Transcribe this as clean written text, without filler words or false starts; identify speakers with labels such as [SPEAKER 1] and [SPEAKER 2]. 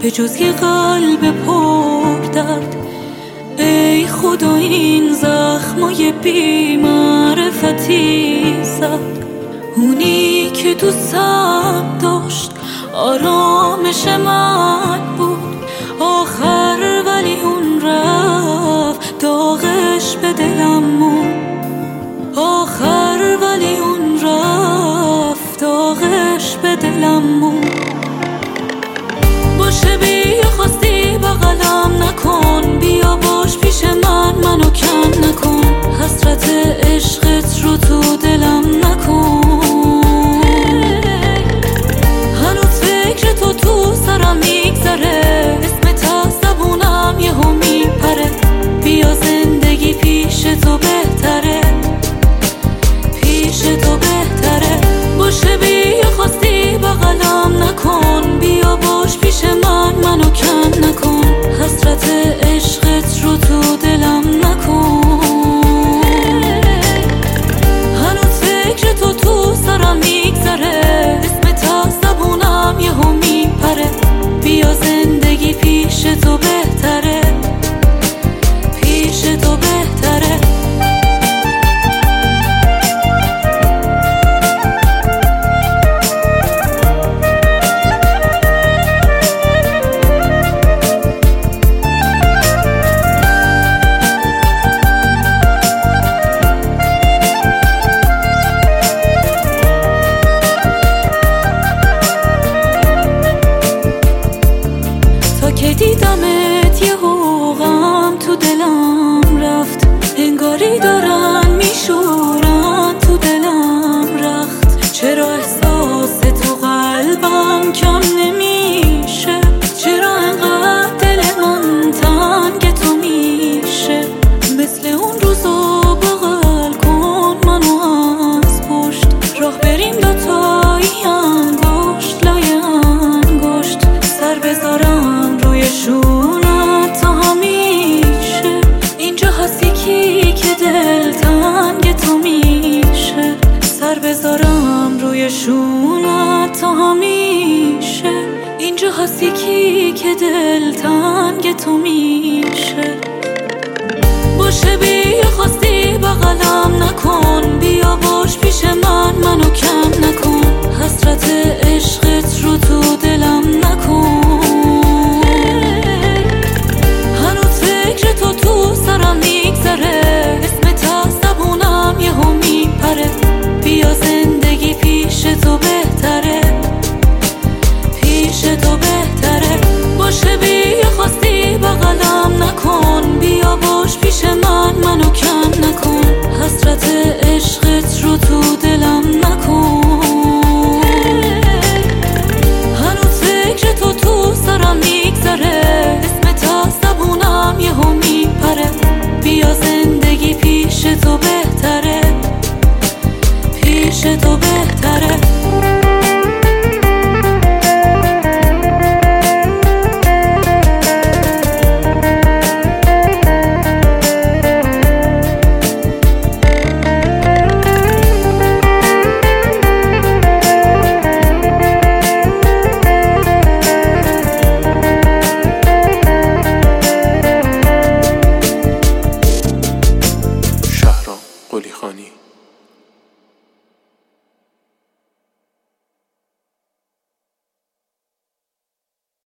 [SPEAKER 1] به جز یه قلب پر درد. ای خدا این زخمای بی معرفتی زد. اونی که دوستم داشت آرامش من بود آخر، ولی اون رفت داغش به دلم موند آخر، ولی اون رفت داغش به دلم موند. باشه بیا خواستی بغلم نکن، بیا باش پیش من منو کم نکن، حسرت عشقت رو تو دلم نکن. هنوز فکر تو سرم میگذره، اسمت از زبونم یهو میپره. بیا زندگی پیش تو بهتره، پیش تو بهتره. باشه بیا خواستی بغلم نکن، بیا باش پیش من منو کم نکن، حسرت عشقت رو تو دلم نکن. هنوز فکر تو سرم میگذره، اسمت از زبونم یهو میپره. بیا زندگی پیش تو بهتره، پیش تو بهتره. که دیدمت یه غم تو دلم رفت، انگاری دارن میشورن تو دلم رخت. چرا احساس تو قلبم کم نمیشه، چرا انقدر دل من تنگ تو میشه. مثل اون روزا بغل کن منو از پشت، راه بریم دوتایی انگشت لای انگشت. سر بذارم روی شونت تا همیشه، اینجا هستی که دل تنگ تو میشه. سر بذارم روی شونت تا همیشه، اینجا هستی که دل تنگ تو میشه. باشه بیا خواستی بغلم نکن، بیا باش پیش من منو کم نکن، حسرت عشقت رو تو دلم نکن. هنوز فکر تو سرم میگذره، اسمت از زبونم یهو میپره. بیا زندگی پیش تو بهتره، پیش تو بهتره. باشه بیا خواستی بغلم نکن، بیا باش پیش من منو کم نکن، حسرت عشقت رو تو دلم نکن. هنوز فکر تو سرم میگذره، اسمت از زبونم یهو میپره. بیا زندگی پیش تو بهتره، پیش تو بهتره.
[SPEAKER 2] قلی خانی